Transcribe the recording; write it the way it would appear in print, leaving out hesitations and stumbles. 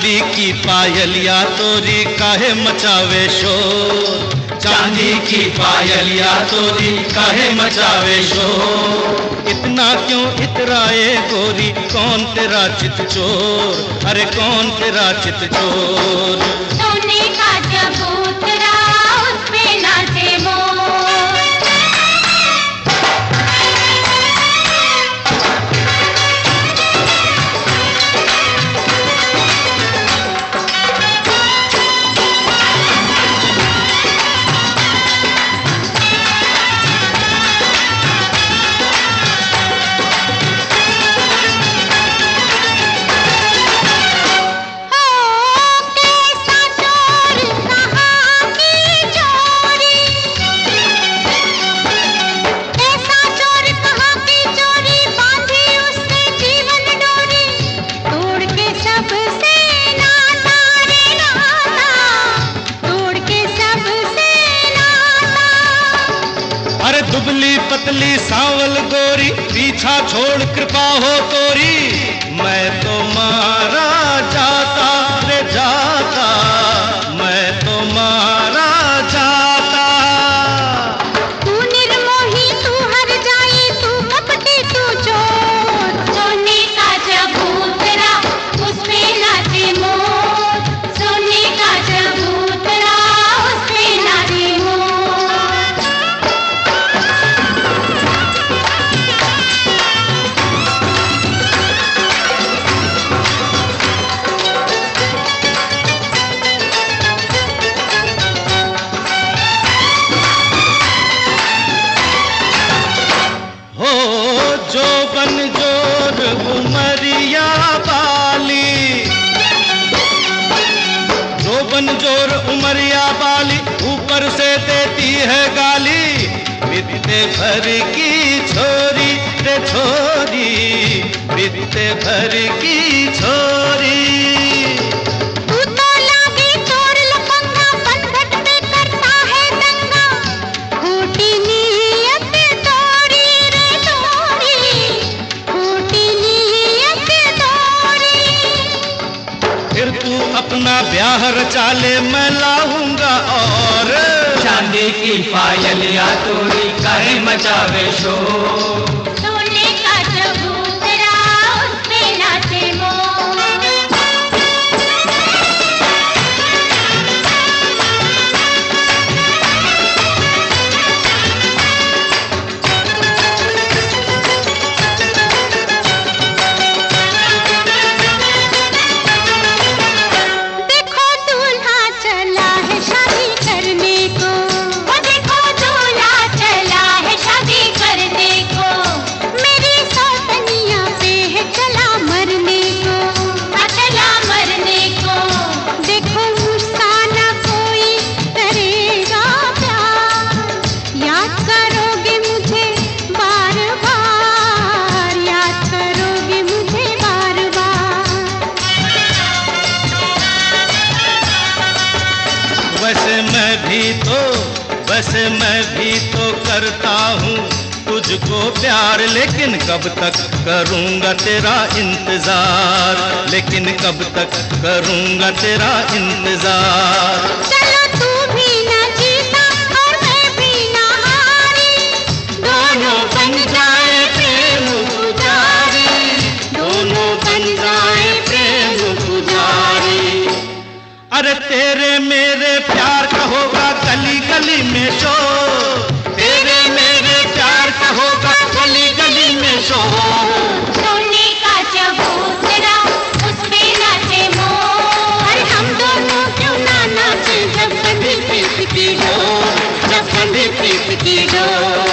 चांदी की पायलिया तोरी काहे मचावे शोर, चांदी की पायलिया तोरी काहे मचावे शोर। इतना क्यों इतराए गोरी, कौन तेरा चित चोर, अरे कौन तेरा चित चोर। सोने का चबूतरा उस पे नाचे मोर। दुबली पतली सांवल गोरी पीछा छोड़ कृपा हो तोरी, मैं तो मारा जाता रे जाता, मैं तो मारा जाता। तू निर्मोही तू हर जाई, तू कपटी तू चोर। सोने का चबूतरा उस पे नाचे मोर, सोने का चबूतरा उस पे नाचे मोर। जोर उमरिया बाली, जोबन जोर उमरिया बाली, ऊपर से देती है गाली। बित्ते भर की छोरी रे छोरी, बित्ते भर की छोरी। अपना ब्याह रचा ले मैं लाऊंगा और, चांदी की पायलिया तोरी काहे मचावे शोर। सोने का चबूतरा उस पे नाचे मोर। वैसे मैं भी तो करता हूँ तुझको प्यार, लेकिन कब तक करूँगा तेरा इंतजार, लेकिन कब तक करूँगा तेरा इंतजार। चलो तू भी ना जीता और मैं भी ना हारी, दोनों बन जाए प्रेम पुजारी, दोनों बन जाए प्रेम पुजारी। अरे तेरे मेरे प्यार का होगा गली गली में शोर, तेरे मेरे प्यार का होगा गली गली में शोर। सोने का चबूतरा उस पे नाचे मोर, हम दोनों क्यों ना नाचे जब बंधी प्रीत की डोर, जब बंधी प्रीत की डोर।